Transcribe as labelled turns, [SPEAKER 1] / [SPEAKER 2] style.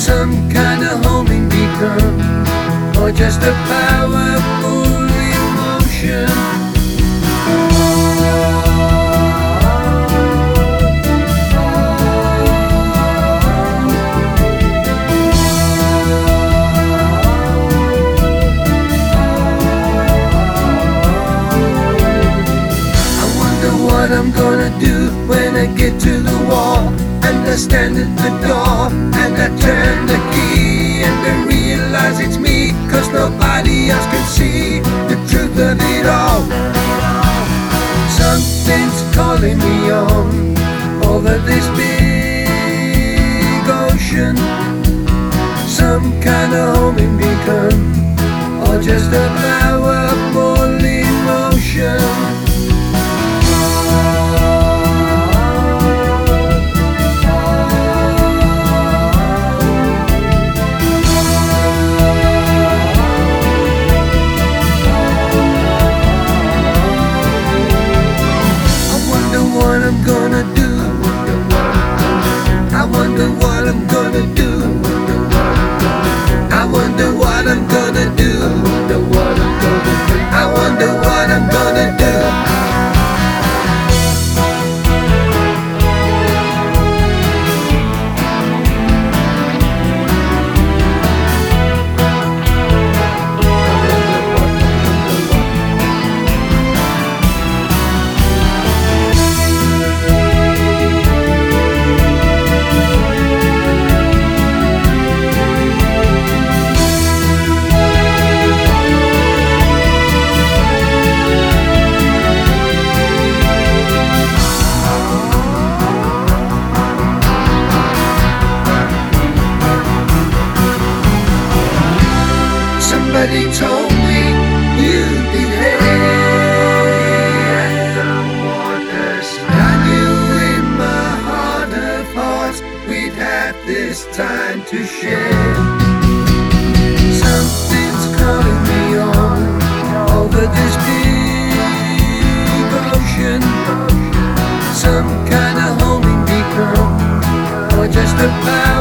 [SPEAKER 1] some kind of homing beacon, or just a powerful emotion. What I'm gonna do when I get to the wall, and I stand at the door and I turn the key, and I realize it's me, 'cause nobody else can see the truth of it all. Something's calling me on over this big ocean, some kind of homing beacon, or just a powerful emotion. What I'm gonna do, I wonder what I'm gonna do, I wonder what I'm gonna do, I wonder what I'm gonna do. Somebody told me you'd be there at the waters. I knew in my heart of hearts we'd have this time to share. Something's calling me on over this big ocean, some kind of homing beacon, or just a